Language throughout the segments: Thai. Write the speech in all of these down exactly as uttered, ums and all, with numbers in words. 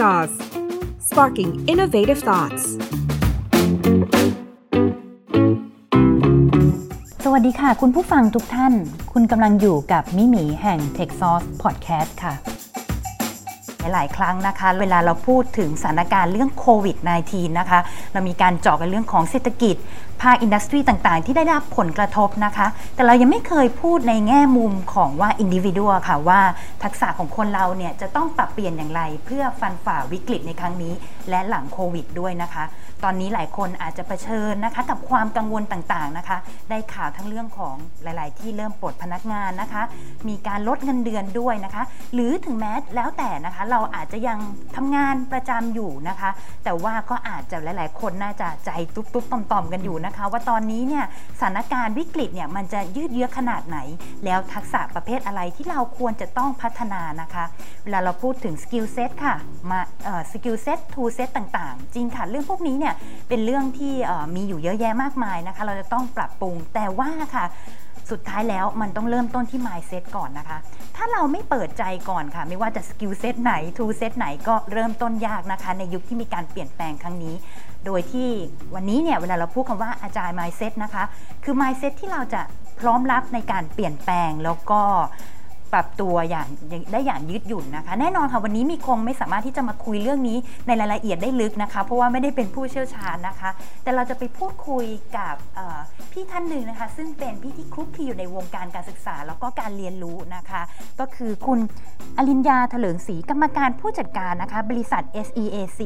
Sauce Sparking Innovative Thoughts สวัสดีค่ะคุณผู้ฟังทุกท่านคุณกำลังอยู่กับมิหมีแห่ง Tech Sauce Podcast ค่ะหลายครั้งนะคะเวลาเราพูดถึงสถานการณ์เรื่องโควิด สิบเก้า นะคะเรามีการเจาะกันเรื่องของเศรษฐกิจภาคอินดัสทรีต่างๆที่ได้รับผลกระทบนะคะแต่เรายังไม่เคยพูดในแง่มุมของว่า individual ค่ะว่าทักษะของคนเราเนี่ยจะต้องปรับเปลี่ยนอย่างไรเพื่อฟันฝ่าวิกฤตในครั้งนี้และหลังโควิดด้วยนะคะตอนนี้หลายคนอาจจะเผชิญนะคะกับความกังวลต่างๆนะคะได้ข่าวทั้งเรื่องของหลายๆที่เริ่มปลดพนักงานนะคะมีการลดเงินเดือนด้วยนะคะหรือถึงแม้แล้วแต่นะคะเราอาจจะยังทำงานประจำอยู่นะคะแต่ว่าก็อาจจะหลายๆคนน่าจะใจตุ๊บๆต่อมๆกันอยู่นะคะว่าตอนนี้เนี่ยสถานการณ์วิกฤตเนี่ยมันจะยืดเยื้อขนาดไหนแล้วทักษะประเภทอะไรที่เราควรจะต้องพัฒนานะคะเวลาเราพูดถึงสกิลเซ็ตค่ะมาเอ่อสกิลเซ็ตทูเซ็ตต่างๆจริงค่ะเรื่องพวกนี้เนี่ยเป็นเรื่องที่มีอยู่เยอะแยะมากมายนะคะเราจะต้องปรับปรุงแต่ว่าค่ะสุดท้ายแล้วมันต้องเริ่มต้นที่ mindset ก่อนนะคะถ้าเราไม่เปิดใจก่อนค่ะไม่ว่าจะ skill set ไหน tool set ไหนก็เริ่มต้นยากนะคะในยุคที่มีการเปลี่ยนแปลงครั้งนี้โดยที่วันนี้เนี่ยเวลาเราพูดคำว่า agile mindset นะคะคือ mindset ที่เราจะพร้อมรับในการเปลี่ยนแปลงแล้วก็ปรับตัวอย่างได้อย่างยืดหยุ่นนะคะแน่นอนค่ะวันนี้มีคงไม่สามารถที่จะมาคุยเรื่องนี้ในรายละเอียดได้ลึกนะคะเพราะว่าไม่ได้เป็นผู้เชี่ยวชาญนะคะแต่เราจะไปพูดคุยกับพี่ท่านหนึ่งนะคะซึ่งเป็นพี่ที่คลุกคลีอยู่ในวงการการศึกษาแล้วก็การเรียนรู้นะคะก็คือคุณอลินยาเถลิงศรีกรรมการผู้จัดการนะคะบริษัท เอส อี เอ ซี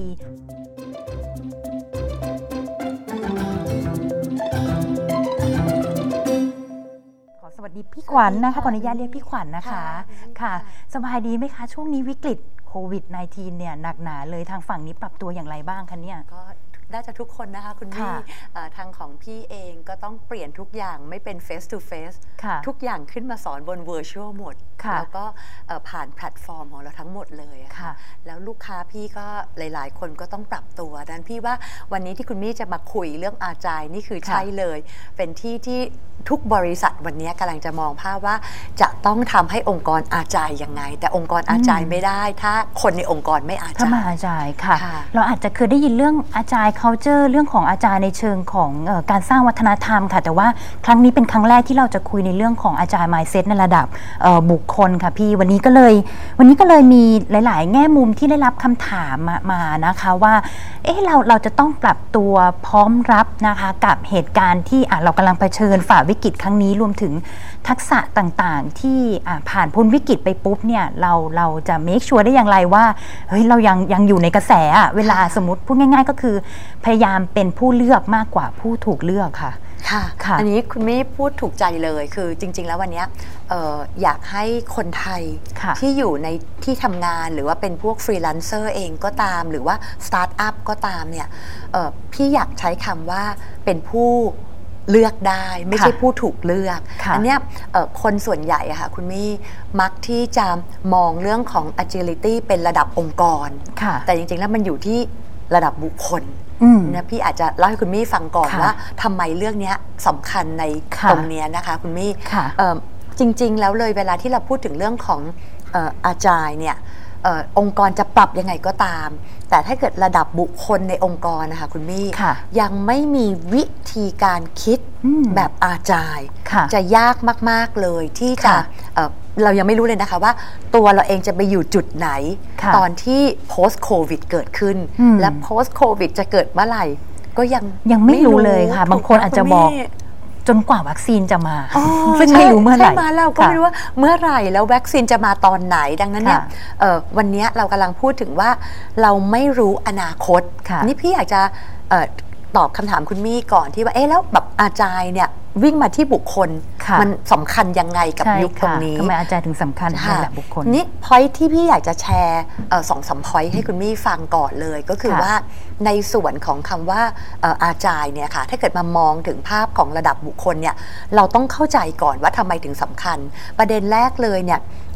สวัสดีพี่ขวัญ นะคะขออนุญาตเรียกพี่ขวัญ นะคะค่ะสบายดีไหมคะช่วงนี้วิกฤตโควิด สิบเก้า เนี่ยหนักหนาเลยทางฝั่งนี้ปรับตัวอย่างไรบ้างคะเนี่ยก็น่าจะทุกคนนะคะคุณพี่ทางของพี่เองก็ต้องเปลี่ยนทุกอย่างไม่เป็น face to face ทุกอย่างขึ้นมาสอนบน virtual หมดแล้วก็ผ่านแพลตฟอร์มของเราทั้งหมดเลยค่ะแล้วลูกค้าพี่ก็หลายๆคนก็ต้องปรับตัวดังนั้นพี่ว่าวันนี้ที่คุณมี่จะมาคุยเรื่องอาจายนี่คือใช่เลยเป็นที่ที่ทุกบริษัทวันนี้กำลังจะมองภาพว่าจะต้องทำให้องค์กรอาจายยังไงแต่องค์กรอาจายไม่ได้ถ้าคนในองค์กรไม่อาจายถ้ามาอาจายค่ะเราอาจจะเคยได้ยินเรื่องอาจาย culture เรื่องของอาจายในเชิงของเอ่อการสร้างวัฒนธรรมค่ะแต่ว่าครั้งนี้เป็นครั้งแรกที่เราจะคุยในเรื่องของอาจาย mindset ในระดับเอ่อบุคคลค่ะพี่วันนี้ก็เลยวันนี้ก็เลยมีหลายๆแง่มุมที่ได้รับคำถามมามานะคะว่าเอ๊ะเราเราจะต้องปรับตัวพร้อมรับนะคะกับเหตุการณ์ที่อ่ะเรากำลังเผชิญฝ่าวิกฤตครั้งนี้รวมถึงทักษะต่างๆที่อ่ะผ่านพ้นวิกฤตไปปุ๊บเนี่ยเราเราจะ make sure ได้อย่างไรว่าเฮ้ยเรายังยังอยู่ในกระแสอะเวลาสมมติพูดง่ายๆก็คือพยายามเป็นผู้เลือกมากกว่าผู้ถูกเลือกค่ะค่ะอันนี้คุณไม่พูดถูกใจเลยคือจริงๆแล้ววันนี้ อ, ออยากให้คนไทยที่อยู่ในที่ทำงานหรือว่าเป็นพวกฟรีแลนเซอร์เองก็ตามหรือว่าสตาร์ทอัพก็ตามเนี่ยพี่อยากใช้คำว่าเป็นผู้เลือกได้ไม่ใช่ผู้ถูกเลือกอันนี้คนส่วนใหญ่อะค่ะคุณมี่มักที่จะมองเรื่องของ agility เป็นระดับองค์กรแต่จริงๆแล้วมันอยู่ที่ระดับบุคคลนะพี่อาจจะเล่าให้คุณมี่ฟังก่อนว่าทำไมเรื่องนี้สำคัญในตรงนี้นะคะคุณมี่จริงๆแล้วเลยเวลาที่เราพูดถึงเรื่องของอาจายเนี่ยองค์กรจะปรับยังไงก็ตามแต่ถ้าเกิดระดับบุคคลในองค์กรนะคะคุณมี่ยังไม่มีวิธีการคิดแบบอาจายจะยากมากๆเลยที่จะเรายังไม่รู้เลยนะคะว่าตัวเราเองจะไปอยู่จุดไหนตอนที่ post covid เกิดขึ้นและ post covid จะเกิดเมื่อไหร่ก็ยังยังไม่รู้เลยค่ะบางคนอาจจะบอกจนกว่าวัคซีนจะมาซึ่งไม่รู้เมื่อไหร่ใช่มาเราก็ไม่รู้ว่าเมื่อไหร่แล้ววัคซีนจะมาตอนไหนดังนั้นเนี่ยวันนี้เรากำลังพูดถึงว่าเราไม่รู้อนาคตนี่พี่อยากจะตอบคำถามคุณมี่ก่อนที่ว่าเอ๊ะแล้วแบบอาจารย์เนี่ยวิ่งมาที่บุคคลมันสำคัญยังไงกับยุคตรงนี้ทำไมอาจารย์ถึงสำคัญในแบบบุคคลนี่พอยที่พี่อยากจะแชร์สองสามพอยให้คุณมี่ฟังก่อนเลยก็คือว่าในส่วนของคำว่าอาจารย์เนี่ยค่ะถ้าเกิดมามองถึงภาพของระดับบุคคลเนี่ยเราต้องเข้าใจก่อนว่าทำไมถึงสำคัญประเด็นแรกเลยเนี่ย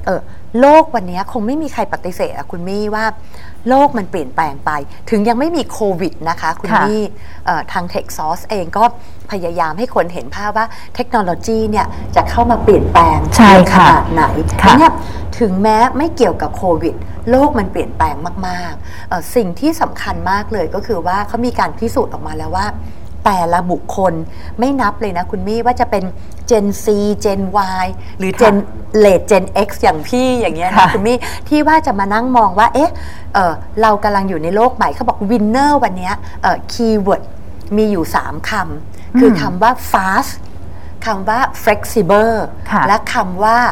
เออโลกวันนี้คงไม่มีใครปฏิเสธอะคุณมี่ว่าโลกมันเปลี่ยนแปลงไปถึงยังไม่มีโควิดนะคะคุณมี่ทาง TechSource เองก็พยายามให้คนเห็นภาพว่าเทคโนโลยีเนี่ยจะเข้ามาเปลี่ยนแปลงขนาดไหนเนี่ยถึงแม้ไม่เกี่ยวกับโควิดโลกมันเปลี่ยนแปลงมากๆสิ่งที่สำคัญมากเลยก็คือว่าเขามีการพิสูจน์ออกมาแล้วว่าแต่ละบุคคลไม่นับเลยนะคุณมี่ว่าจะเป็น Gen Z Gen Y หรือ Gen Late Gen X อย่างพี่อย่างเงี้ยนะคุณมี่ที่ว่าจะมานั่งมองว่าเอ๊ะ เ, เรากำลังอยู่ในโลกใหม่เขาบอก Winner วันนี้คีย์เวิร์ดมีอยู่สามคำคือคำว่า fast คำว่า flexible และคำว่า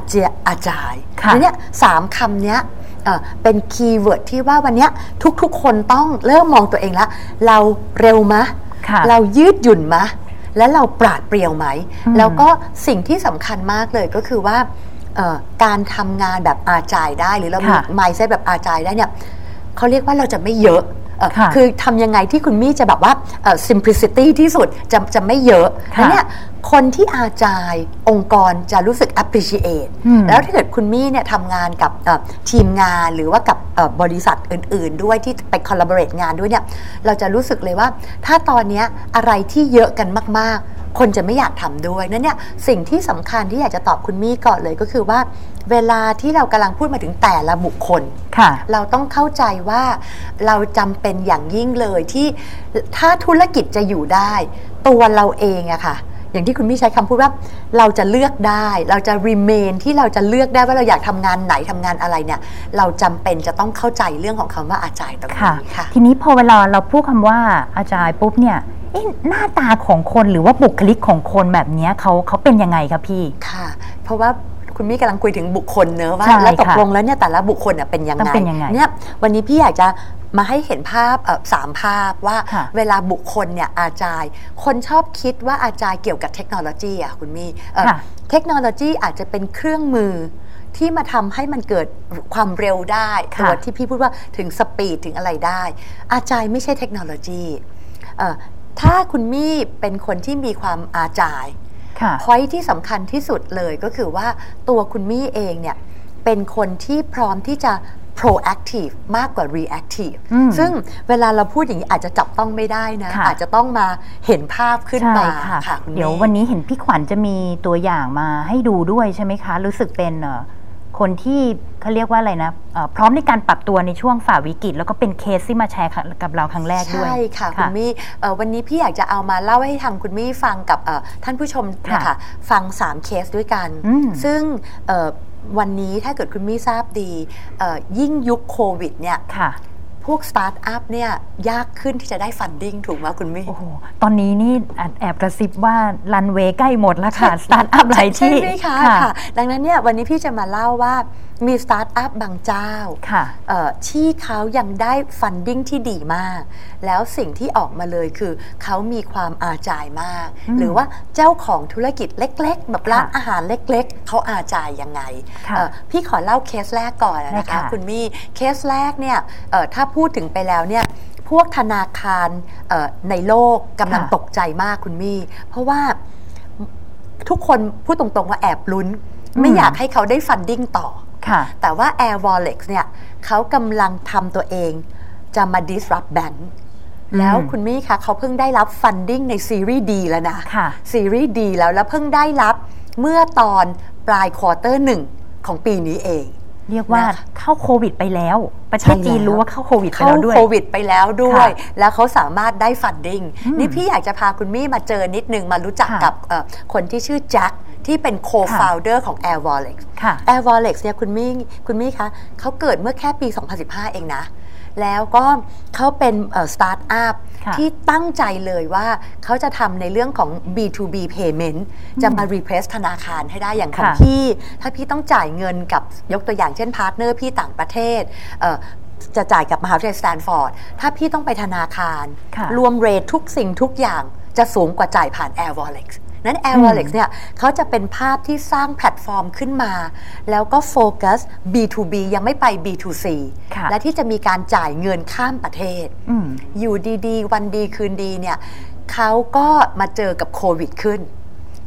agile เนี่ยสามคำเนี้ยเป็นคีย์เวิร์ดที่ว่าวันนี้ทุกๆคนต้องเริ่มมองตัวเองแล้วเราเร็วมะเรายืดหยุ่นมะและเราปราดเปรียวไหมแล้วก็สิ่งที่สำคัญมากเลยก็คือว่าการทำงานแบบอาจายได้หรือเรามี mindset แบบอาจายได้เนี่ยเขาเรียกว่าเราจะไม่เยอะคือทำยังไงที่คุณมี่จะแบบว่า simplicity ที่สุดจะจะไม่เยอะแล้วเนี่ยคนที่อาจายองค์กรจะรู้สึก appreciate แล้วถ้าเกิดคุณมี่เนี่ยทำงานกับทีมงานหรือว่ากับบริษัทอื่นๆด้วยที่ไป collaborate งานด้วยเนี่ยเราจะรู้สึกเลยว่าถ้าตอนนี้อะไรที่เยอะกันมากๆคนจะไม่อยากทำด้วยนั่นเนี่ยสิ่งที่สำคัญที่อยากจะตอบคุณมี่ก่อนเลยก็คือว่าเวลาที่เรากำลังพูดมาถึงแต่ละบุคคลเราต้องเข้าใจว่าเราจำเป็นอย่างยิ่งเลยที่ถ้าธุรกิจจะอยู่ได้ตัวเราเองอะค่ะอย่างที่คุณมี่ใช้คำพูดว่าเราจะเลือกได้เราจะ remain ที่เราจะเลือกได้ว่าเราอยากทำงานไหนทำงานอะไรเนี่ยเราจำเป็นจะต้องเข้าใจเรื่องของคำว่าอาจารย์ตรงนี้ค่ะทีนี้พอเวลาเราพูดคำว่าอาจารย์ปุ๊บเนี่ยหน้าตาของคนหรือว่าบุคลิกของคนแบบนี้เขาเขาเป็นยังไงคะพี่ค่ะเพราะว่าคุณมี่กำลังคุยถึงบุคคลเนอะว่าแล้วตกลงแล้วเนี่ยแต่ละบุคคลเป็นยังไงเนี่ยวันนี้พี่อยากจะมาให้เห็นภาพสามภาพว่าเวลาบุคคลเนี่ยอาจารย์คนชอบคิดว่าอาจารย์เกี่ยวกับเทคโนโลยีอ่ะคุณมี่เทคโนโลยีอาจจะเป็นเครื่องมือที่มาทำให้มันเกิดความเร็วได้ตัวที่พี่พูดว่าถึงสปีดถึงอะไรได้อาจารย์ไม่ใช่เทคโนโลยีถ้าคุณมี่เป็นคนที่มีความอาจายพอยที่สำคัญที่สุดเลยก็คือว่าตัวคุณมี่เองเนี่ยเป็นคนที่พร้อมที่จะ proactive มากกว่า reactive ซึ่งเวลาเราพูดอย่างนี้อาจจะจับต้องไม่ได้นะอาจจะต้องมาเห็นภาพขึ้นมาค่ะเดี๋ยววันนี้เห็นพี่ขวัญจะมีตัวอย่างมาให้ดูด้วยใช่ไหมคะรู้สึกเป็นคนที่เขาเรียกว่าอะไรนะพร้อมในการปรับตัวในช่วงฝ่าวิกฤตแล้วก็เป็นเคสที่มาแชร์กับเราครั้งแรกด้วยใช่ค่ะคุณมี่วันนี้พี่อยากจะเอามาเล่าให้ทางคุณมี่ฟังกับท่านผู้ชมนะคะฟังสามเคสด้วยกันซึ่งวันนี้ถ้าเกิดคุณมี่ทราบดียิ่งยุคโควิดเนี่ยพวกสตาร์ทอัพเนี่ยยากขึ้นที่จะได้ฟันดิ้งถูกไหมคุณมี่โอ้โหตอนนี้นี่แอบกระซิบว่ารันเวย์ใกล้หมดแล้วค่ะสตาร์ทอัพหลายที่ใช่ไหมคะค่ะดังนั้นเนี่ยวันนี้พี่จะมาเล่าว่ามีสตาร์ทอัพบางเจ้าที่เขายังได้ฟันดิ้งที่ดีมากแล้วสิ่งที่ออกมาเลยคือเขามีความอาจายมากหรือว่าเจ้าของธุรกิจเล็กๆแบบร้านอาหารเล็กๆเขาอาจายยังไงพี่ขอเล่าเคสแรกก่อนนะคะคุณมี่เคสแรกเนี่ยถ้าพูดถึงไปแล้วเนี่ยพวกธนาคารในโลกกำลังตกใจมากคุณมี่เพราะว่าทุกคนพูดตรงๆว่าแอบลุ้นไม่อยากให้เขาได้ฟันดิ้งต่อแต่ว่า Air Wallet เนี่ยเขากำลังทำตัวเองจะมา disrupt bank แล้วคุณมี่คะเขาเพิ่งได้รับ funding ในซีรีส์ D แล้วนะซีรีส์ D แล้วแล้วเพิ่งได้รับเมื่อตอนปลายควอเตอร์หนึ่งของปีนี้เองเรียกว่าเข้าโควิดไปแล้วประเทศจีนรู้ว่าเข้าโควิดไปแล้วด้วยเข้าโควิดไปแล้วด้วยแล้วเขาสามารถได้ funding นี่พี่อยากจะพาคุณมี่มาเจอนิดนึงมารู้จักกับคนที่ชื่อแจ็คที่เป็น co-founder ของ Air Wallet Air Wallet เนี่ยคุณมี่คุณมี่คะเขาเกิดเมื่อแค่ปีสองพันสิบห้าเองนะแล้วก็เขาเป็นสตาร์ทอัพที่ตั้งใจเลยว่าเขาจะทำในเรื่องของ บี ทู บี payment จะมา replace ธนาคารให้ได้อย่างของพี่ถ้าพี่ต้องจ่ายเงินกับยกตัวอย่างเช่นพาร์ทเนอร์พี่ต่างประเทศจะจ่ายกับมหาวิทยาลัยสแตนฟอร์ดถ้าพี่ต้องไปธนาคารรวมเรททุกสิ่งทุกอย่างจะสูงกว่าจ่ายผ่าน Air Walletนั้น Air Wallet เนี่ยเขาจะเป็นภาพที่สร้างแพลตฟอร์มขึ้นมาแล้วก็โฟกัส บี ทู บี ยังไม่ไป บี ทู ซี และที่จะมีการจ่ายเงินข้ามประเทศอยู่ดีๆวันดีคืนดีเนี่ยเขาก็มาเจอกับโควิดขึ้น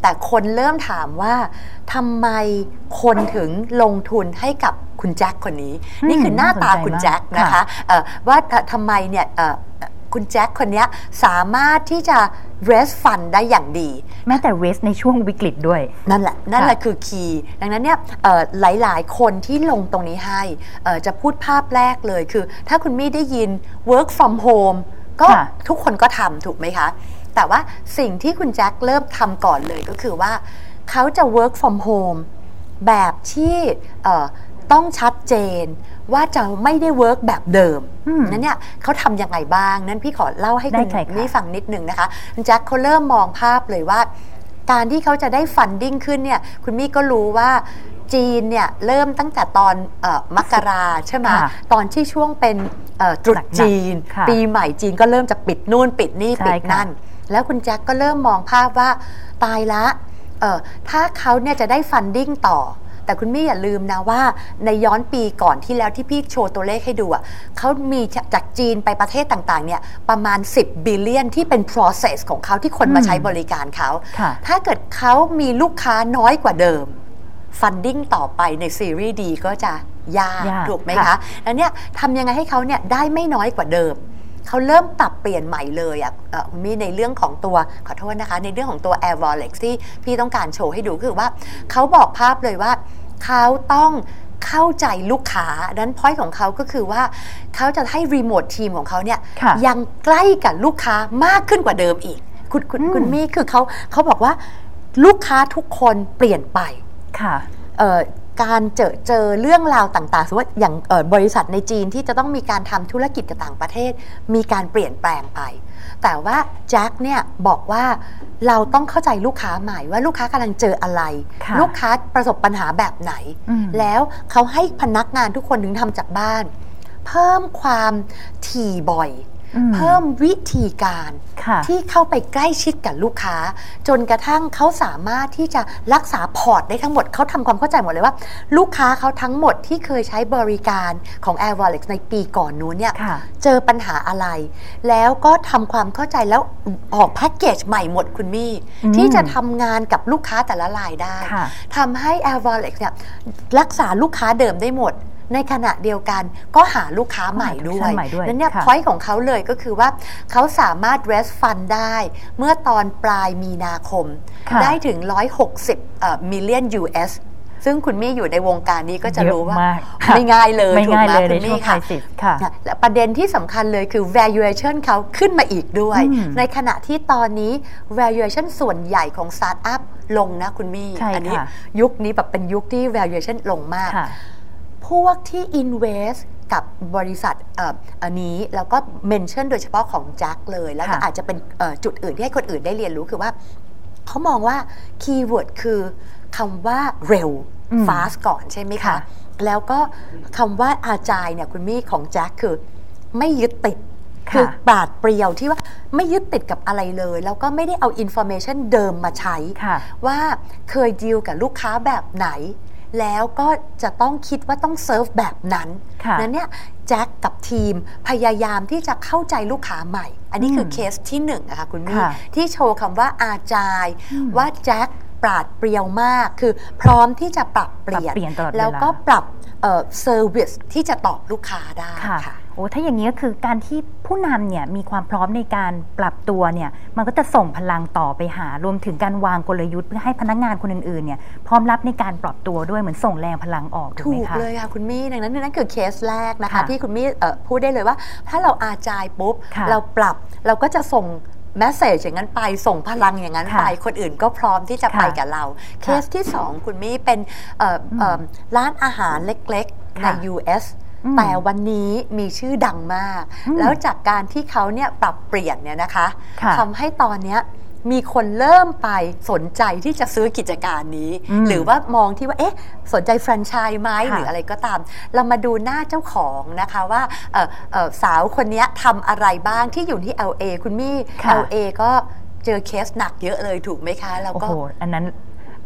แต่คนเริ่มถามว่าทำไมคนถึงลงทุนให้กับคุณแจ็คคนนี้นี่คือหน้าตาคุณแจ็คนะคะว่าทำไมเนี่ยคุณแจ็คคนนี้สามารถที่จะ raise fund ได้อย่างดีแม้แต่ raise ในช่วงวิกฤตด้วยนั่นแหละนั่นแหละคือคีย์ดังนั้นเนี่ยหลายๆคนที่ลงตรงนี้ให้จะพูดภาพแรกเลยคือถ้าคุณมี่ได้ยิน work from home ก็ทุกคนก็ทำถูกไหมคะแต่ว่าสิ่งที่คุณแจ็คเริ่มทำก่อนเลยก็คือว่าเขาจะ work from home แบบที่ต้องชัดเจนว่าจะไม่ได้เวิร์กแบบเดิมนั้นเนี่ยเขาทำยังไงบ้างนั้นพี่ขอเล่าให้คุณนี่ฟังนิดนึงนะคะแจ็คเขาเริ่มมองภาพเลยว่าการที่เขาจะได้ฟันดิ้งขึ้นเนี่ยคุณมี่ก็รู้ว่าจีนเนี่ยเริ่มตั้งแต่ตอนมกราใช่ไหมตอนที่ช่วงเป็นตรุษจีนปีใหม่จีนก็เริ่มจะปิดนู่นปิดนี่ปิดนั่นแล้วคุณแจ็คก็เริ่มมองภาพว่าตายละถ้าเขาเนี่ยจะได้ฟันดิ้งต่อแต่คุณมี่อย่าลืมนะว่าในย้อนปีก่อนที่แล้วที่พี่โชว์ตัวเลขให้ดูอ่ะเขามีจากจีนไปประเทศต่างๆเนี่ยประมาณสิบ billion ที่เป็น process ของเขาที่คนมาใช้บริการเขาถ้าเกิดเขามีลูกค้าน้อยกว่าเดิม funding ต่อไปในซีรีส์ดีก็จะยากถูกไหมคะแล้วเนี่ยทำยังไงให้เขาเนี่ยได้ไม่น้อยกว่าเดิมเขาเริ่มปรับเปลี่ยนใหม่เลยอ่ะมีในเรื่องของตัวขอโทษนะคะในเรื่องของตัว Air Wallet ที่พี่ต้องการโชว์ให้ดูคือว่าเขาบอกภาพเลยว่าเขาต้องเข้าใจลูกค้าดังนั้น point ของเขาก็คือว่าเขาจะให้รีโมททีมของเขาเนี่ยยังใกล้กับลูกค้ามากขึ้นกว่าเดิมอีกคุณคุณคุณมี่คือเขาเขาบอกว่าลูกค้าทุกคนเปลี่ยนไปค่ะการเจอเจอเรื่องราวต่างๆสมมติว่าอย่างบริษัทในจีนที่จะต้องมีการทำธุรกิจกับต่างประเทศมีการเปลี่ยนแปลงไปแต่ว่าแจ็คเนี่ยบอกว่าเราต้องเข้าใจลูกค้าใหม่ว่าลูกค้ากำลังเจออะไรลูกค้าประสบปัญหาแบบไหนแล้วเขาให้พนักงานทุกคนถึงทำจากบ้านเพิ่มความถี่บ่อยเพิ่มวิธีการที่เข้าไปใกล้ชิดกับลูกค้าจนกระทั่งเขาสามารถที่จะรักษาพอร์ตได้ทั้งหมดเขาทำความเข้าใจหมดเลยว่าลูกค้าเขาทั้งหมดที่เคยใช้บริการของ Air Wallet ในปีก่อนนู้นเนี่ยเจอปัญหาอะไรแล้วก็ทำความเข้าใจแล้วออกแพ็กเกจใหม่หมดคุณมี่ที่จะทำงานกับลูกค้าแต่ละรายได้ทำให้ Air Wallet เนี่ยรักษาลูกค้าเดิมได้หมดในขณะเดียวกันก็หาลูกค้าใหม่ด้วยนั่นเนี่ย point ของเขาเลยก็คือว่าเขาสามารถ raise fund ได้เมื่อตอนปลายมีนาคมได้ถึงหนึ่งร้อยหกสิบ million ยู เอส ซึ่งคุณมี่อยู่ในวงการนี้ก็จะรู้ว่าไม่ง่ายเลยไม่ง่ายเลยในช่วงไครซิสค่ะและประเด็นที่สำคัญเลยคือ valuation เขาขึ้นมาอีกด้วยในขณะที่ตอนนี้ valuation ส่วนใหญ่ของ startup ลงนะคุณมี่อันนี้ยุคนี้แบบเป็นยุคที่ valuation ลงมากพวกที่ invest กับบริษัทอันนี้แล้วก็เมนชั่นโดยเฉพาะของแจ็คเลยแล้วก็อาจจะเป็นจุดอื่นที่ให้คนอื่นได้เรียนรู้คือว่าเขามองว่าคีย์เวิร์ดคือคำว่าเร็ว fast ก่อนใช่ไหมคะแล้วก็คำว่าอาจายเนี่ยคุณมี่ของแจ็คคือไม่ยึดติดคือปราดเปรียวที่ว่าไม่ยึดติดกับอะไรเลยแล้วก็ไม่ได้เอาอินโฟเมชันเดิมมาใช้ว่าเคยดีลกับลูกค้าแบบไหนแล้วก็จะต้องคิดว่าต้องเซิร์ฟแบบนั้นนั้นเนี่ยแจ็คกับทีมพยายามที่จะเข้าใจลูกค้าใหม่อันนี้คือเคสที่หนึ่งนะคะคุณมี่ที่โชว์คำว่าอาจายว่าแจ็คปราดเปรียวมากคือพร้อมที่จะปรับเปลี่ยนแล้วก็ปรับเซอร์วิสที่จะตอบลูกค้าได้ค่ะโอ้ถ้าอย่างนี้ก็คือการที่ผู้นำเนี่ยมีความพร้อมในการปรับตัวเนี่ยมันก็จะส่งพลังต่อไปหารวมถึงการวางกลยุทธ์เพื่อให้พนักงานคนอื่นๆเนี่ยพร้อมรับในการปรับตัวด้วยเหมือนส่งแรงพลังออกถูกไหมคะถูกเลยค่ะคุณมี่ดังนั้นนั่นคือเคสแรกนะคะที่คุณมี่พูดได้เลยว่าถ้าเราอาจายปุ๊บเราปรับเราก็จะส่งแมสเซจอย่างนั้นไปส่งพลังอย่างนั้นไปคนอื่นก็พร้อมที่จะไปกับเราเคสที่สองคุณมี่เป็นร้านอาหารเล็กๆใน ยู เอสแต่วันนี้มีชื่อดังมากแล้วจากการที่เขาเนี่ยปรับเปลี่ยนเนี่ยนะคะทำให้ตอนนี้มีคนเริ่มไปสนใจที่จะซื้อกิจการนี้หรือว่ามองที่ว่าเอ๊ะสนใจแฟรนไชส์ไหมหรืออะไรก็ตามเรามาดูหน้าเจ้าของนะคะว่าสาวคนนี้ทำอะไรบ้างที่อยู่ที่ แอล เอ คุณมี่ แอล เอ ก็เจอเคสหนักเยอะเลยถูกไหมคะแล้วก็โอ้โหอันนั้น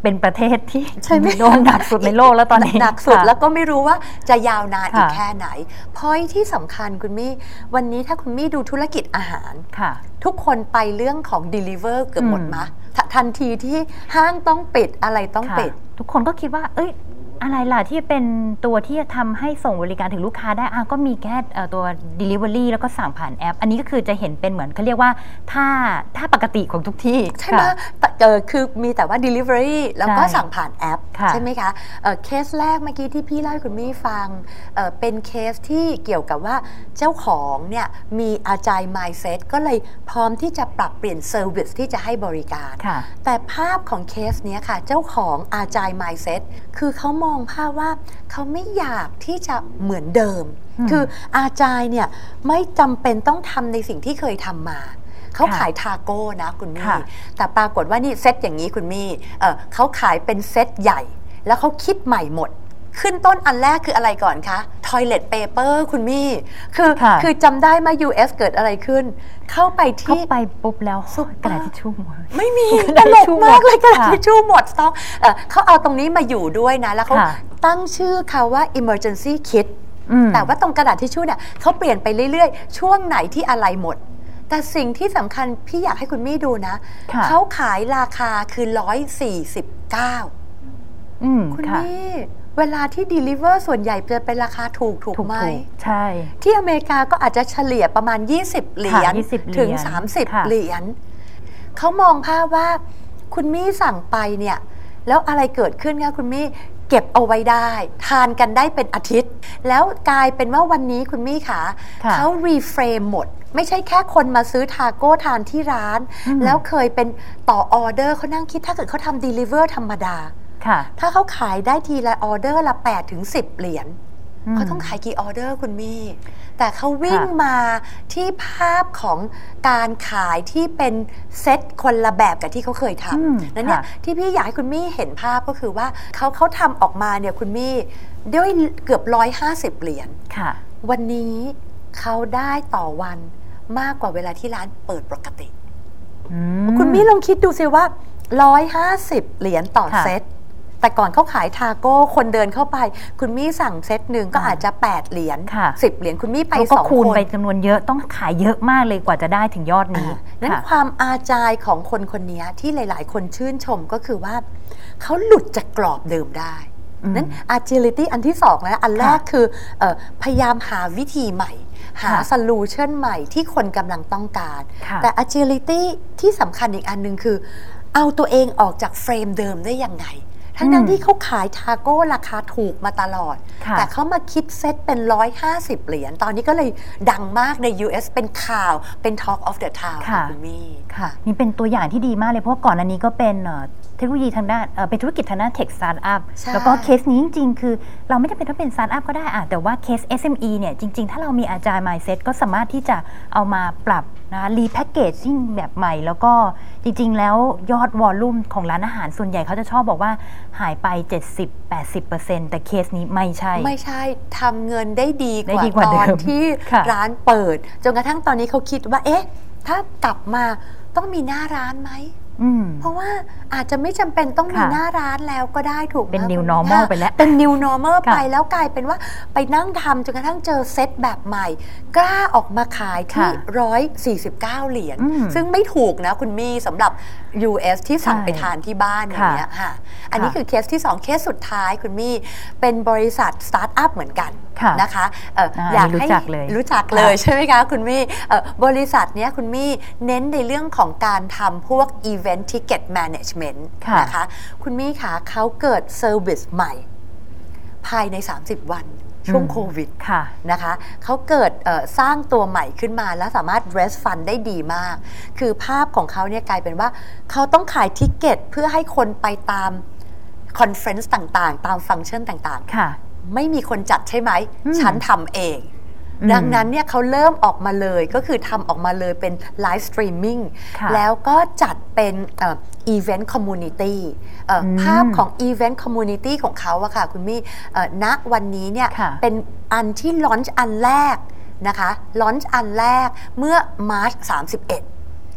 เป็นประเทศที่โดนหนักสุดในโลกแล้วตอนนี้หนักสุดแล้วก็ไม่รู้ว่าจะยาวนานอีกแค่ไหนพอยที่สำคัญคุณมี่วันนี้ถ้าคุณมี่ดูธุรกิจอาหารทุกคนไปเรื่องของ deliver เกือบหมดมะทันทีที่ห้างต้องปิดอะไรต้องปิดทุกคนก็คิดว่าเอ้ยอะไรล่ะที่เป็นตัวที่จะทำให้ส่งบริการถึงลูกค้าได้อ่ะก็มีแค่ตัว delivery แล้วก็สั่งผ่านแอปอันนี้ก็คือจะเห็นเป็นเหมือนเขาเรียกว่าถ้าถ้าปกติของทุกที่ใช่ไหมเออคือมีแต่ว่า delivery แล้วก็สั่งผ่านแอปใช่ไหมคะเออเคสแรกเมื่อกี้ที่พี่เล่าให้คุณมี่ฟังเออเป็นเคสที่เกี่ยวกับว่าเจ้าของเนี่ยมี agile mindset ก็เลยพร้อมที่จะปรับเปลี่ยน service ที่จะให้บริการแต่ภาพของเคสนี้ค่ะเจ้าของ agile mindset คือเขามองภาพว่าเขาไม่อยากที่จะเหมือนเดิมคืออาจายเนี่ยไม่จำเป็นต้องทำในสิ่งที่เคยทำมาเขาขายทาโก้นะคุณมี่แต่ปรากฏว่านี่เซตอย่างนี้คุณมี่เออเขาขายเป็นเซตใหญ่แล้วเขาคิดใหม่หมดขึ้นต้นอันแรกคืออะไรก่อนคะ toilet paper คุณมี่คือคือจำได้มา ยู เอส เกิดอะไรขึ้นเข้าไปที่เข้าไปปุ๊บแล้วกระดาษทิชชู่หมดไม่มีตลกมากเลยกระดาษทิชชู่หมดสต็อกเขาเอาตรงนี้มาอยู่ด้วยนะแล้วเขาตั้งชื่อเขาว่า emergency kit แต่ว่าตรงกระดาษทิชชู่เนี่ยเขาเปลี่ยนไปเรื่อยๆช่วงไหนที่อะไรหมดแต่สิ่งที่สำคัญพี่อยากให้คุณมี่ดูนะเขาขายราคาคือหนึ่งร้อยสี่สิบเก้าคุณมี่เวลาที่ deliver ส่วนใหญ่จะเป็นราคาถูกถูกไหมใช่ที่อเมริกาก็อาจจะเฉลี่ยประมาณยี่สิบเหรียญถึงสามสิบเหรียญเขามองภาพว่าคุณมี่สั่งไปเนี่ยแล้วอะไรเกิดขึ้นคะคุณมี่เก็บเอาไว้ได้ทานกันได้เป็นอาทิตย์แล้วกลายเป็นว่าวันนี้คุณมี่ขาเขารีเฟรมหมดไม่ใช่แค่คนมาซื้อทาโก้ทานที่ร้านแล้วเคยเป็นต่อออเดอร์เขานั่งคิดถ้าเกิดเขาทำ deliver ธรรมดาถ้าเขาขายได้ทีละออเดอร์ละแปดถึงสิบเหรียญเขาต้องขายกี่ออเดอร์คุณมี่แต่เขาวิ่งมาที่ภาพของการขายที่เป็นเซตคนละแบบกับที่เขาเคยทำนั่นเนี่ยที่พี่อยากให้คุณมี่เห็นภาพก็คือว่าเขาเขาทำออกมาเนี่ยคุณมี่ด้วยเกือบร้อยห้าสิบเหรียญวันนี้เขาได้ต่อวันมากกว่าเวลาที่ร้านเปิดปกติคุณมี่ลองคิดดูสิว่าร้อยห้าสิบเหรียญต่อเซตแต่ก่อนเขาขายทาโก้คนเดินเข้าไปคุณมี่สั่งเซตหนึ่งก็อาจจะแปดเหรียญสิบเหรียญคุณมี่ไปสองคนก็คูณไปจำนวนเยอะต้องขายเยอะมากเลยกว่าจะได้ถึงยอดนี้นั้นความอาจายของคนคนนี้ที่หลายๆคนชื่นชมก็คือว่าเขาหลุดจากกรอบเดิมได้นั้น agility อันที่สองนะอันแรกคือพยายามหาวิธีใหม่หา solution ใหม่ที่คนกำลังต้องการแต่ agility ที่สำคัญอีกอันนึงคือเอาตัวเองออกจากเฟรมเดิมได้ยังไงทั้งนั้นที่เขาขายทาโก้ราคาถูกมาตลอดแต่เขามาคิดเซตเป็นหนึ่งร้อยห้าสิบเหรียญตอนนี้ก็เลยดังมากใน ยู เอส เป็นข่าวเป็น Talk of the Town ค่ะคุณมี่ค่ะนี่เป็นตัวอย่างที่ดีมากเลยเพราะก่อนอันนี้ก็เป็นเทคโนโลยีทางด้านเป็นธุรกิจทางด้านเทคสตาร์ทอัพแล้วก็เคสนี้จริงๆคือเราไม่จำเป็นต้องเป็นสตาร์ทอัพก็ได้อะแต่ว่าเคส เอส เอ็ม อี เนี่ยจริงๆถ้าเรามี Agile Mindset ก็สามารถที่จะเอามาปรับนะรีแพคเกจจิ้งแบบใหม่แล้วก็จริงๆแล้วยอดวอลลุ่มของร้านอาหารส่วนใหญ่เขาจะชอบบอกว่าหายไป เจ็ดสิบถึงแปดสิบเปอร์เซ็นต์ แต่เคสนี้ไม่ใช่ไม่ใช่ทำเงินได้ดีกว่าตอนที่ร้านเปิดจนกระทั่งตอนนี้เขาคิดว่าเอ๊ะถ้ากลับมาต้องมีหน้าร้านไหมเพราะว่าอาจจะไม่จำเป็นต้องมีหน้าร้านแล้วก็ได้ถูกไหมเป็น new normal ไปแล้วเป็น new normal ไปแล้วกลายเป็นว่าไปนั่งทำจนกระทั่งเจอเซตแบบใหม่กล้าออกมาขายที่หนึ่งร้อยสี่สิบเก้าเหรียญซึ่งไม่ถูกนะคุณมี่สำหรับ ยู เอส ที่สั่งไปทานที่บ้านอย่างเงี้ยค่ะอันนี้คือเคสที่สองเคสสุดท้ายคุณมี่เป็นบริษัทสตาร์ทอัพเหมือนกันนะคะอยากให้รู้จักเลยรู้จักเลยใช่ไหมคะคุณมี่บริษัทนี้คุณมี่เน้นในเรื่องของการทำพวก event ticket management นะคะคุณมี่คะเขาเกิดเซอร์วิสใหม่ภายในสามสิบวันช่วงโควิดนะคะเขาเกิดสร้างตัวใหม่ขึ้นมาแล้วสามารถ raise fund ได้ดีมากคือภาพของเขาเนี่ยกลายเป็นว่าเขาต้องขายทิเก็ตเพื่อให้คนไปตามคอนเฟรนซ์ต่างๆตามฟังก์ชันต่างๆไม่มีคนจัดใช่ไหมฉันทำเองดังนั้นเนี่ยเขาเริ่มออกมาเลยก็คือทำออกมาเลยเป็นไลฟ์สตรีมมิ่งแล้วก็จัดเป็นอีเวนต์คอมมูนิตี้ภาพของอีเวนต์คอมมูนิตี้ของเขาอะค่ะคุณมี่ณวันนี้เนี่ยเป็นอันที่ลอนช์อันแรกนะคะลอนช์อันแรกเมื่อมาร์ชสามสิบเอ็ด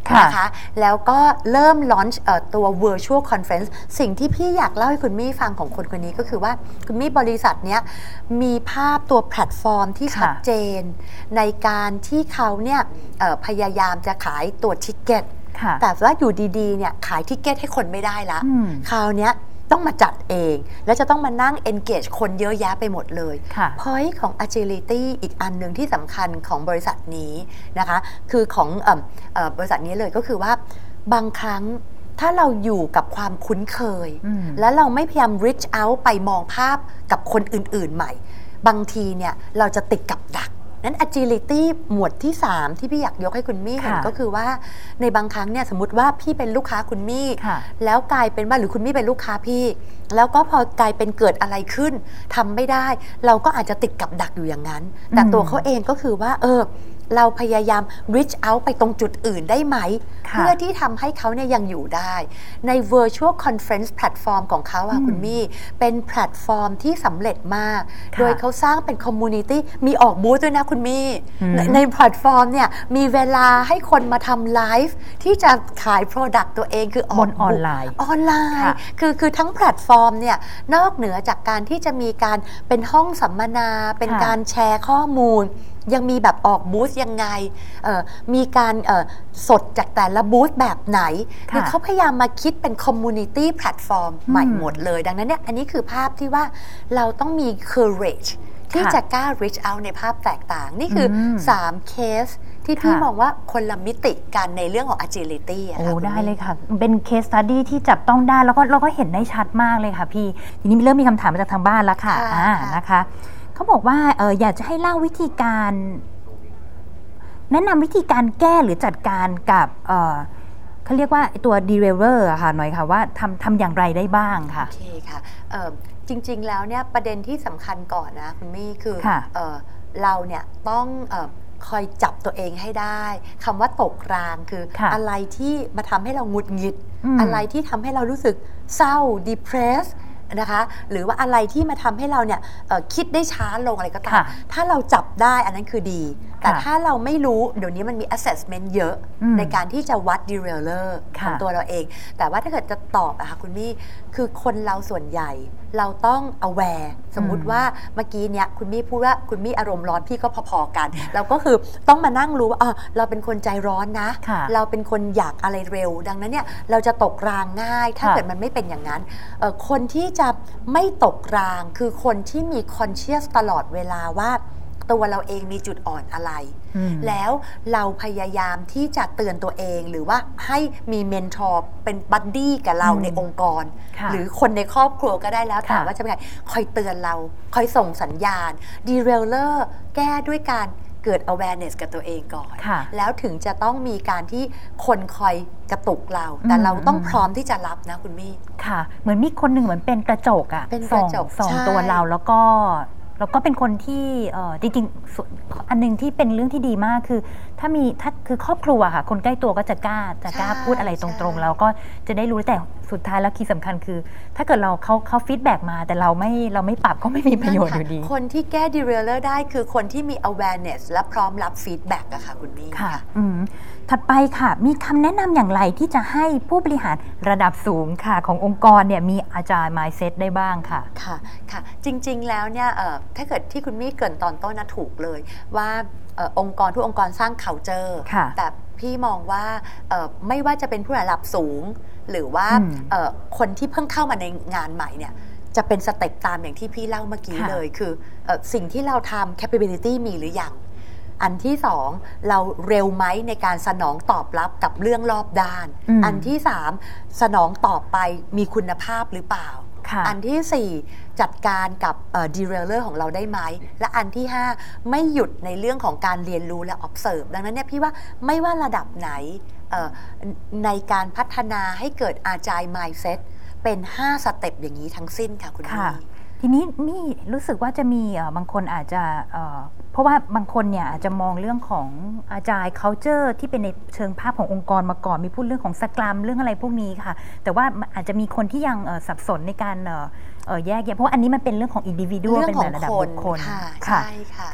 นะคะแล้วก็เริ่มลอนช์ตัว virtual conference สิ่งที่พี่อยากเล่าให้คุณมี่ฟังของคนคนนี้ก็คือว่าคุณมี่บริษัทเนี้ยมีภาพตัวแพลตฟอร์มที่ชัดเจนในการที่เขาเนี่ยพยายามจะขายตัวทิกเก็ตแต่ว่าอยู่ดีๆเนี่ยขายทิกเก็ตให้คนไม่ได้ละคราวนี้ต้องมาจัดเองแล้วจะต้องมานั่ง engage คนเยอะแยะไปหมดเลย point ของ agility อีกอันหนึ่งที่สำคัญของบริษัทนี้นะคะคือของเอ่อเอ่อบริษัทนี้เลยก็คือว่าบางครั้งถ้าเราอยู่กับความคุ้นเคยแล้วเราไม่พยายาม reach out ไปมองภาพกับคนอื่นๆใหม่บางทีเนี่ยเราจะติดกับดักนั้น agility หมวดที่สามที่พี่อยากยกให้คุณมี่เห็นก็คือว่าในบางครั้งเนี่ยสมมติว่าพี่เป็นลูกค้าคุณมี่แล้วกลายเป็นว่าหรือคุณมี่เป็นลูกค้าพี่แล้วก็พอกลายเป็นเกิดอะไรขึ้นทำไม่ได้เราก็อาจจะติดกับดักอยู่อย่างนั้นแต่ตัวเขาเองก็คือว่าเออเราพยายาม reach out ไปตรงจุดอื่นได้ไหมเพื่อที่ทำให้เขาเนี่ยยังอยู่ได้ใน virtual conference platform ของเขาอะคุณมี่เป็นแพลตฟอร์มที่สำเร็จมากโดยเขาสร้างเป็น community มีออกบูธด้วยนะคุณมี่ในแพลตฟอร์มเนี่ยมีเวลาให้คนมาทำไลฟ์ที่จะขาย product ตัวเองคือออกออนไลน์ออนไลน์คือคือทั้งแพลตฟอร์มเนี่ยนอกเหนือจากการที่จะมีการเป็นห้องสัมมนาเป็นการแชร์ข้อมูลยังมีแบบออกบูธยังไงมีการสดจากแต่ละบูธแบบไหนคือเขาพยายามมาคิดเป็นคอมมูนิตี้แพลตฟอร์มใหม่หมดเลยดังนั้นเนี่ยอันนี้คือภาพที่ว่าเราต้องมี courage ที่จะกล้า reach out ในภาพแตกต่างนี่คือสามเคสที่พี่มองว่าคนละมิติกันในเรื่องของ agility โอ้ได้เลยค่ะเป็น case study ที่จับต้องได้แล้วก็เราก็เห็นได้ชัดมากเลยค่ะพี่ทีนี้เริ่มมีคำถามมาจากทางบ้านแล้วค่ะนะคะเขาบอกว่าเอออยากจะให้เล่าวิธีการแนะนำวิธีการแก้หรือจัดการกับเออเขาเรียกว่าตัว derailleur อะค่ะหน่อยค่ะว่าทำทำอย่างไรได้บ้างค่ะโอเคค่ะจริงๆแล้วเนี่ยประเด็นที่สำคัญก่อนนะคุณมี่คือเออเราเนี่ยต้องเออคอยจับตัวเองให้ได้คำว่าตกรางคืออะไรที่มาทำให้เราหงุดหงิดอะไรที่ทำให้เรารู้สึกเศร้า depressนะคะหรือว่าอะไรที่มาทำให้เราเนี่ยคิดได้ช้าลงอะไรก็ตามถ้าเราจับได้อันนั้นคือดีแต่ถ้าเราไม่รู้เดี๋ยวนี้มันมี assessment เยอะในการที่จะวัด derailleur ของตัวเราเองแต่ว่าถ้าเกิดจะตอบอะค่ะคุณมี่คือคนเราส่วนใหญ่เราต้อง aware สมมุติว่าเมื่อกี้เนี่ยคุณมี่พูดว่าคุณมี่อารมณ์ร้อนพี่ก็พอๆกันเราก็คือต้องมานั่งรู้ว่าเราเป็นคนใจร้อนนะเราเป็นคนอยากอะไรเร็วดังนั้นเนี่ยเราจะตกรางง่ายถ้าเกิดมันไม่เป็นอย่างนั้นคนที่จะไม่ตกรางคือคนที่มี conscious ตลอดเวลาว่าตัวเราเองมีจุดอ่อนอะไรแล้วเราพยายามที่จะเตือนตัวเองหรือว่าให้มีเมนทอร์เป็นบัดดี้กับเราในองค์กรหรือคนในครอบครัวก็ได้แล้วแต่ว่าจะเป็นไงคอยเตือนเราคอยส่งสัญญาณ derailleur แก้ด้วยการเกิด awareness กับตัวเองก่อนแล้วถึงจะต้องมีการที่คนคอยกระตุกเราแต่เราต้องพร้อมที่จะรับนะคุณมี่ค่ะเหมือนมีคนหนึ่งเหมือนเป็นกระจกอะเป็นกระจกส่องตัวเราแล้วก็แล้วก็เป็นคนที่จริงๆอันนึงที่เป็นเรื่องที่ดีมากคือถ้ามีถ้าคือครอบครัวค่ะคนใกล้ตัวก็จะกล้าจะกล้าพูดอะไรตรงๆแล้วก็จะได้รู้แต่สุดท้ายแล้วคีย์สำคัญคือถ้าเกิดเราเขาเขาฟีดแบ็กมาแต่เราไม่เราไม่ปรับก็ไม่มีประโยชน์อยู่ดีคนที่แก้ derailleur ได้คือคนที่มี awareness และพร้อมรับฟีดแบ็กอะค่ะคุณมี่ค่ะถัดไปค่ะมีคำแนะนำอย่างไรที่จะให้ผู้บริหารระดับสูงค่ะขององค์กรเนี่ยมีอาจารย์ mindset ได้บ้างค่ะค่ะค่ะจริงๆแล้วเนี่ยถ้าเกิดที่คุณมี่เกริ่นตอนต้นนะถูกเลยว่าองค์กรทุกองค์กรสร้าง culture แต่พี่มองว่าไม่ว่าจะเป็นผู้ระดับสูงหรือว่าคนที่เพิ่งเข้ามาในงานใหม่เนี่ยจะเป็นสเต็ปตามอย่างที่พี่เล่าเมื่อกี้เลยคือสิ่งที่เราทำ capability มีหรือยังอันที่สองเราเร็วไหมในการสนองตอบรับกับเรื่องรอบด้าน อ, อันที่สามสนองตอบไปมีคุณภาพหรือเปล่าอันที่สี่จัดการกับ derailleur ของเราได้ไหมและอันที่ห้าไม่หยุดในเรื่องของการเรียนรู้และ observe ดังนั้นเนี่ยพี่ว่าไม่ว่าระดับไหนในการพัฒนาให้เกิด agile mindset เป็นห้าสเต็ปอย่างนี้ทั้งสิ้นค่ะคุณมี่ทีนี้มี่รู้สึกว่าจะมีบางคนอาจจะเพราะว่าบางคนเนี่ยอาจจะมองเรื่องของ Agile Culture ที่เป็นในเชิงภาพขององค์กรมาก่อนมีพูดเรื่องของสกรัมเรื่องอะไรพวกนี้ค่ะแต่ว่าอาจจะมีคนที่ยังสับสนในการแยกแยะเพราะว่าอันนี้มันเป็นเรื่องของ individual เป็นแบบระดับบุคคลค่ะใช่ค่ะ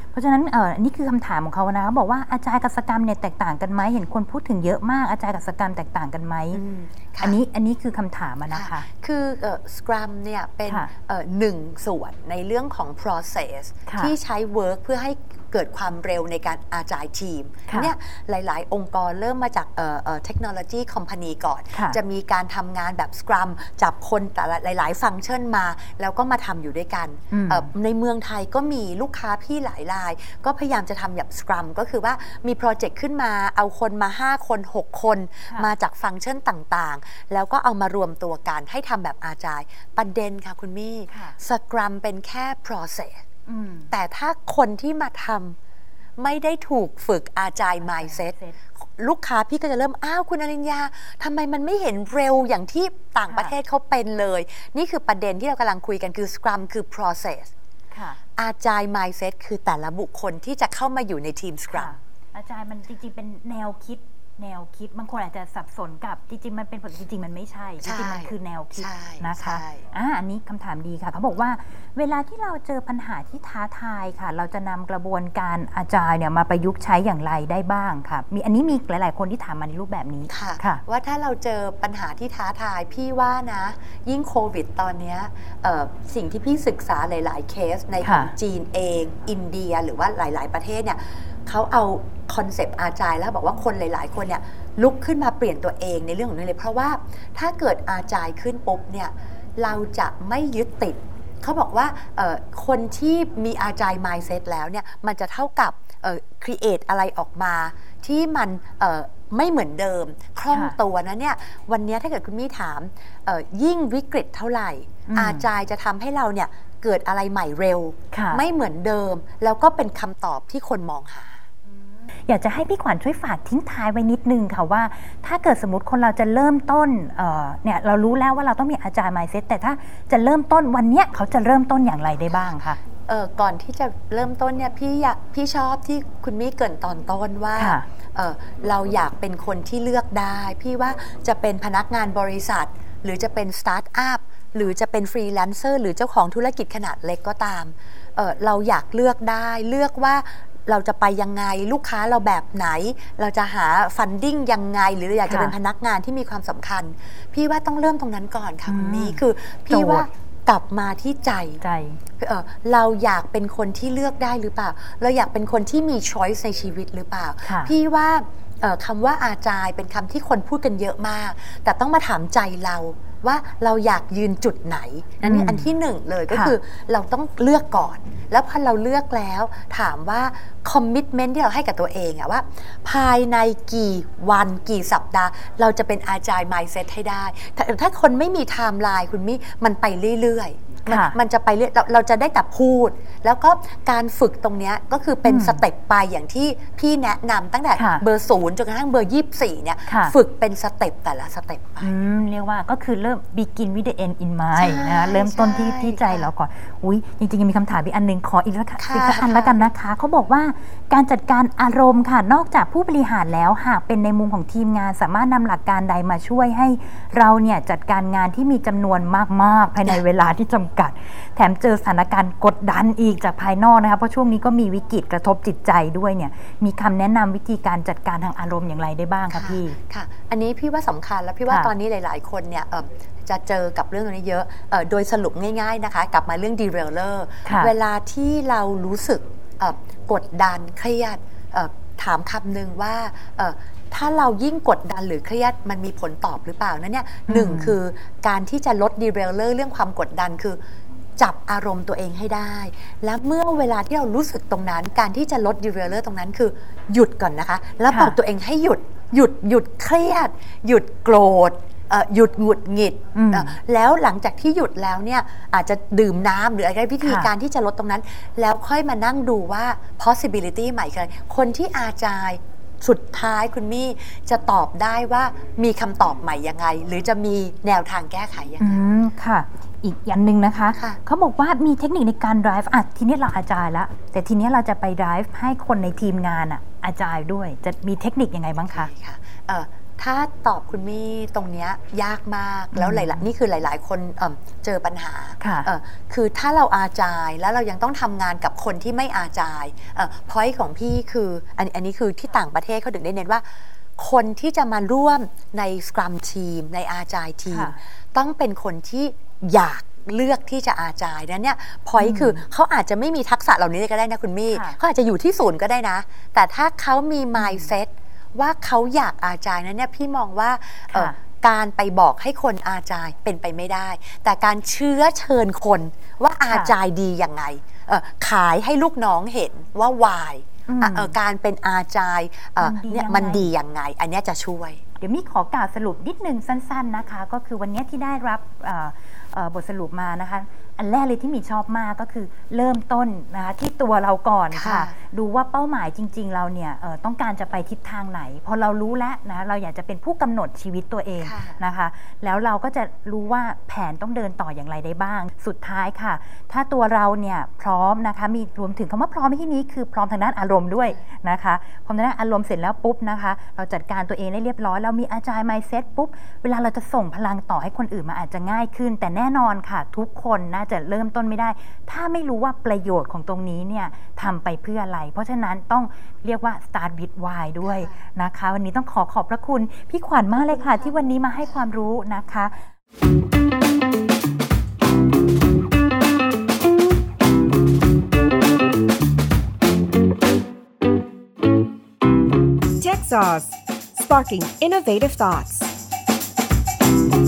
เพราะฉะนั้นเออนี่คือคำถามของเขานะเขาบอกว่าอาจารย์กับสกรรมเนี่ยแตกต่างกันไหมเห็นคนพูดถึงเยอะมากอาจารย์กับสกรรมแตกต่างกันไหมอันนี้อันนี้คือคำถามนะคะคือสครัมเนี่ยเป็นหนึ่งส่วนในเรื่องของ process ที่ใช้ work เพื่อให้เกิดความเร็วในการอาจายทีมเนี่ยหลายๆ องค์กรเริ่มมาจากเทคโนโลยีคอมพานีก่อนจะมีการทำงานแบบสครัมจับคนแต่หลายๆฟังก์ชันมาแล้วก็มาทำอยู่ด้วยกันในเมืองไทยก็มีลูกค้าพี่หลายรายก็พยายามจะทำแบบสครัมก็คือว่ามีโปรเจกต์ขึ้นมาเอาคนมาห้าคนหกคนมาจากฟังก์ชันต่างๆแล้วก็เอามารวมตัวกันให้ทำแบบอาจายประเด็นค่ะคุณมี่สครัมเป็นแค่ processแต่ถ้าคนที่มาทำไม่ได้ถูกฝึกอาจาย mindset ลูกค้าพี่ก็จะเริ่มอ้าวคุณอริญญาทำไมมันไม่เห็นเร็วอย่างที่ต่างประเทศเขาเป็นเลยนี่คือประเด็นที่เรากำลังคุยกันคือ Scrum คือ process อาจาย mindset คือแต่ละบุคคลที่จะเข้ามาอยู่ในทีม Scrum อาจารย์มันจริงๆเป็นแนวคิดแนวคิดบางคนอาจจะสับสนกับจริงๆมันเป็นผลจริงๆมันไม่ใช่จริงๆมันคือแนวคิดนะคะอ่าอันนี้คำถามดีค่ะเขาบอกว่าเวลาที่เราเจอปัญหาที่ท้าทายค่ะเราจะนำกระบวนการอาจารย์เนี่ยมาประยุกต์ใช้อย่างไรได้บ้างค่ะมีอันนี้มีหลายๆคนที่ถามมาในรูปแบบนี้ค่ะคะว่าถ้าเราเจอปัญหาที่ท้าทายพี่ว่านะยิ่งโควิดตอนนี้สิ่งที่พี่ศึกษาหลายๆเคสในของจีนเองอินเดียหรือว่าหลายๆประเทศเนี่ยเขาเอาคอนเซปต์อาจายแล้วบอกว่าคนหลายๆคนเนี่ยลุกขึ้นมาเปลี่ยนตัวเองในเรื่องของนี้เลยเพราะว่าถ้าเกิดอาจายขึ้นปุ๊บเนี่ยเราจะไม่ยึดติดเขาบอกว่าคนที่มีอาจาย mindset แล้วเนี่ยมันจะเท่ากับ create อะไรออกมาที่มันไม่เหมือนเดิมคล่องตัวนะเนี่ยวันนี้ถ้าเกิดคุณมี่ถามยิ่งวิกฤตเท่าไหร่อาจายจะทำให้เราเนี่ยเกิดอะไรใหม่เร็วไม่เหมือนเดิมแล้วก็เป็นคำตอบที่คนมองหาอยากจะให้พี่ขวัญช่วยฝากทิ้งท้ายไว้นิดนึงค่ะว่าถ้าเกิดสมมติคนเราจะเริ่มต้น เอ่อ เนี่ยเรารู้แล้วว่าเราต้องมีอาจารย์ mindset แต่ถ้าจะเริ่มต้นวันนี้เขาจะเริ่มต้นอย่างไรได้บ้างคะเออก่อนที่จะเริ่มต้นเนี่ยพี่อยากพี่ชอบที่คุณมี่เกริ่นตอนต้นว่าเออเราอยากเป็นคนที่เลือกได้พี่ว่าจะเป็นพนักงานบริษัทหรือจะเป็นสตาร์ทอัพหรือจะเป็นฟรีแลนเซอร์หรือเจ้าของธุรกิจขนาดเล็กก็ตาม เออเราอยากเลือกได้เลือกว่าเราจะไปยังไงลูกค้าเราแบบไหนเราจะหาฟันดิ้งยังไงหรือเราอยากจะเป็นพนักงานที่มีความสำคัญพี่ว่าต้องเริ่มตรงนั้นก่อนค่ะคุณมี่คือพี่ว่ากลับมาที่ใจใจเออเราอยากเป็นคนที่เลือกได้หรือเปล่าเราอยากเป็นคนที่มี choice ในชีวิตหรือเปล่าพี่ว่าคำว่าอาจายเป็นคำที่คนพูดกันเยอะมากแต่ต้องมาถามใจเราว่าเราอยากยืนจุดไหนนั่นนี่อันที่หนึ่งเลยก็คือเราต้องเลือกก่อนแล้วพอเราเลือกแล้วถามว่าคอมมิตเมนต์ที่เราให้กับตัวเองอะว่าภายในกี่วันกี่สัปดาห์เราจะเป็นอาจาย mindset ให้ได้ถ้าคนไม่มีไทม์ไลน์คุณมี่มันไปเรื่อยๆ มันมันจะไปเรื่อยเราเราจะได้แต่พูดแล้วก็การฝึกตรงนี้ก็คือเป็นสเต็ปไปอย่างที่พี่แนะนำตั้งแต่เบอร์ศูนย์จนกระทั่งเบอร์ยี่สิบสี่เนี่ยฝึกเป็นสเต็ปแต่ละสเต็ปไปเรียกว่าก็คือเริ่ม begin with the end in mind นะเริ่มต้นที่ที่ใจเราก่อนอุ้ยจริงๆยังมีคำถามอีกอันนึงขออีกสักอันแล้วกันนะคะเขาบอกว่าการจัดการอารมณ์ค่ะนอกจากผู้บริหารแล้วหากเป็นในมุมของทีมงานสามารถนำหลักการใดมาช่วยให้เราเนี่ยจัดการงานที่มีจำนวนมากๆภายในเวลาที่จำกัดแถมเจอสถานการณ์กดดันอีกจากภายนอกนะคะเพราะช่วงนี้ก็มีวิกฤตกระทบจิตใจด้วยเนี่ยมีคำแนะนำวิธีการจัดการทางอารมณ์อย่างไรได้บ้างคะพี่ค่ะอันนี้พี่ว่าสำคัญแล้วพี่ว่าตอนนี้หลายๆคนเนี่ยจะเจอกับเรื่องตรงนี้เยอะโดยสรุปง่ายๆนะคะกลับมาเรื่อง derailer เวลาที่เรารู้สึกกดดันเครียดถามคำหนึ่งว่าถ้าเรายิ่งกดดันหรือเครียดมันมีผลตอบหรือเปล่านั่นเนี่ยหนึ่งคือการที่จะลด derailer เรื่องความกดดันคือจับอารมณ์ตัวเองให้ได้และเมื่อเวลาที่เรารู้สึกตรงนั้นการที่จะลด derailer ตรงนั้นคือหยุดก่อนนะคะแล้วบอกตัวเองให้หยุดหยุดหยุดเครียดหยุดโกรธหยุดหงุดหงิดแล้วหลังจากที่หยุดแล้วเนี่ยอาจจะดื่มน้ำหรืออะไรวิธีการที่จะลดตรงนั้นแล้วค่อยมานั่งดูว่า possibility ใหม่คืออะไรคนที่อาจายสุดท้ายคุณมี่จะตอบได้ว่ามีคำตอบใหม่ยังไงหรือจะมีแนวทางแก้ไขยังไงค่ะอีกอย่างหนึ่งนะคะเขาบอกว่ามีเทคนิคในการ drive อ่ะทีนี้เราอาจายแล้วแต่ทีนี้เราจะไป drive ให้คนในทีมงานอ่ะอาจายด้วยจะมีเทคนิคยังไงบ้างคะค่ะถ้าตอบคุณมี่ตรงเนี้ยยากมากแล้วหลายๆนี่คือหลายๆคนเอ่อเจอปัญหาเอ่อคือถ้าเราอาจายแล้วเรายังต้องทำงานกับคนที่ไม่อาจายเอ่อ point ของพี่คืออันอันนี้คือที่ต่างประเทศเขาถึงได้เน้นว่าคนที่จะมาร่วมใน Scrum ทีมในอาจายทีมต้องเป็นคนที่อยากเลือกที่จะอาจายนั้นเนี่ยพอยคือเขาอาจจะไม่มีทักษะเหล่านี้ก็ได้นะคุณมี่เขาอาจจะอยู่ที่ศูนย์ก็ได้นะแต่ถ้าเขามี mindset ว่าเขาอยากอาจายนั้นเนี่ยพี่มองว่าการไปบอกให้คนอาจายเป็นไปไม่ได้แต่การเชื้อเชิญคนว่าอาจายดียังไงขายให้ลูกน้องเห็นว่าวายการเป็นอาจายเนี่ยมันดียังไงอันนี้จะช่วยเดี๋ยวมี่ขอกล่าวสรุปนิดนึงสั้นๆนะคะก็คือวันนี้ที่ได้รับบทสรุปมานะคะอันแรกเลยที่มีชอบมากก็คือเริ่มต้นนะคะที่ตัวเราก่อนค่ะดูว่าเป้าหมายจริงๆเราเนี่ยต้องการจะไปทิศทางไหนพอเรารู้แล้วนะเราอยากจะเป็นผู้กำหนดชีวิตตัวเองนะคะแล้วเราก็จะรู้ว่าแผนต้องเดินต่ออย่างไรได้บ้างสุดท้ายค่ะถ้าตัวเราเนี่ยพร้อมนะคะมีรวมถึงคำว่าพร้อมในที่นี้คือพร้อมทางด้านอารมณ์ด้วยนะคะพร้อมทางด้านอารมณ์เสร็จแล้วปุ๊บนะคะเราจัดการตัวเองได้เรียบร้อยเรามีอาจารย์ mindset ปุ๊บเวลาเราจะส่งพลังต่อให้คนอื่นมาอาจจะง่ายขึ้นแต่แน่นอนค่ะทุกคนน่าจะเริ่มต้นไม่ได้ถ้าไม่รู้ว่าประโยชน์ของตรงนี้เนี่ยทำไปเพื่ออะไรเพราะฉะนั้นต้องเรียกว่า start with why ด้วยนะคะวันนี้ต้องขอขอบพระคุณพี่ขวัญมากเลยค่ะที่วันนี้มาให้ความรู้นะคะ TechSauce, sparking innovative thoughts.